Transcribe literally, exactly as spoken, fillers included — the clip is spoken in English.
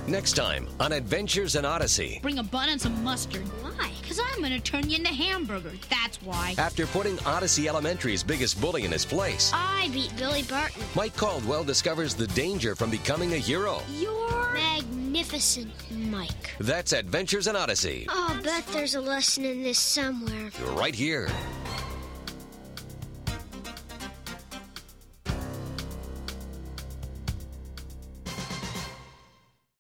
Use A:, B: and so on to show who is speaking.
A: Next time on Adventures in Odyssey.
B: Bring a bun and some mustard.
C: Why?
B: Because I'm going to turn you into hamburgers. That's why.
A: After putting Odyssey Elementary's biggest bully in his place,
C: I beat Billy Barton.
A: Mike Caldwell discovers the danger from becoming a hero.
C: You're magnificent, Mike.
A: That's Adventures in Odyssey.
C: I'll bet there's a lesson in this somewhere.
A: Right here